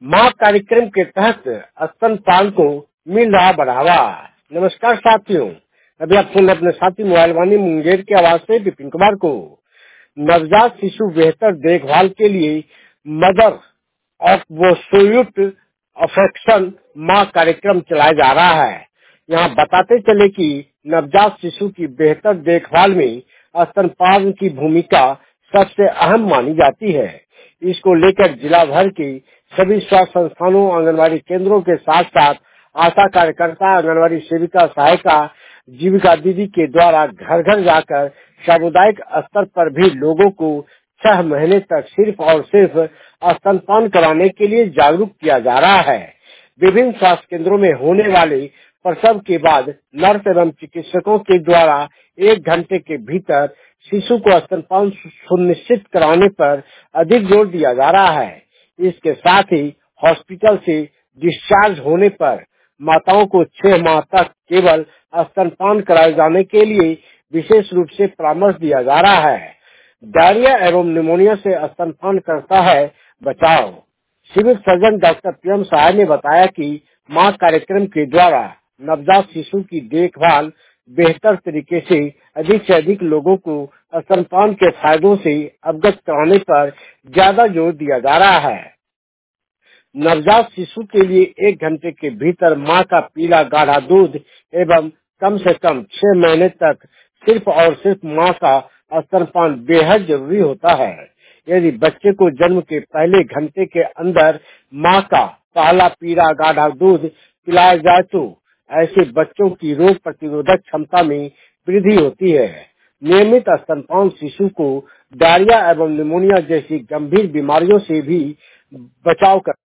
माँ कार्यक्रम के तहत स्तनपान को मिल रहा बढ़ावा। नमस्कार साथियों, अभी आप सुन अपने साथी मोबाइल वाणी मुंगेर की आवाज से विपिन कुमार को। नवजात शिशु बेहतर देखभाल के लिए मदर ऑफ वो सोयूट अफेक्शन माँ कार्यक्रम चलाया जा रहा है। यहाँ बताते चले कि नवजात शिशु की बेहतर देखभाल में स्तनपान की भूमिका सबसे अहम मानी जाती है। इसको लेकर जिला भर की सभी स्वास्थ्य संस्थानों, आंगनबाड़ी केंद्रों के साथ साथ आशा कार्यकर्ता, आंगनबाड़ी सेविका, सहायिका, जीविका दीदी के द्वारा घर घर जाकर सामुदायिक स्तर पर भी लोगों को 6 महीने तक सिर्फ और सिर्फ स्तनपान कराने के लिए जागरूक किया जा रहा है। विभिन्न स्वास्थ्य केंद्रों में होने वाले प्रसव के बाद नर्स एवं चिकित्सकों के द्वारा 1 घंटे के भीतर शिशु को स्तनपान सुनिश्चित कराने पर अधिक जोर दिया जा रहा है। इसके साथ ही हॉस्पिटल से डिस्चार्ज होने पर माताओं को 6 माह तक केवल स्तनपान कराए जाने के लिए विशेष रूप से परामर्श दिया जा रहा है। डायरिया एवं निमोनिया से स्तनपान करता है बचाव। Civil surgeon doctor PM Sahay ने बताया कि माँ कार्यक्रम के द्वारा नवजात शिशु की देखभाल बेहतर तरीके से अधिक लोगों को स्तनपान के फायदों से अवगत कराने पर ज्यादा जोर दिया जा रहा है। नवजात शिशु के लिए 1 घंटे के भीतर माँ का पीला गाढ़ा दूध एवं कम से कम 6 महीने तक सिर्फ और सिर्फ माँ का स्तनपान बेहद जरूरी होता है। यदि बच्चे को जन्म के पहले घंटे के अंदर माँ का पहला पीला गाढ़ा दूध पिलाया जाए तो ऐसे बच्चों की रोग प्रतिरोधक क्षमता में वृद्धि होती है। नियमित स्तनपान शिशु को डायरिया एवं निमोनिया जैसी गंभीर बीमारियों से भी बचाव कर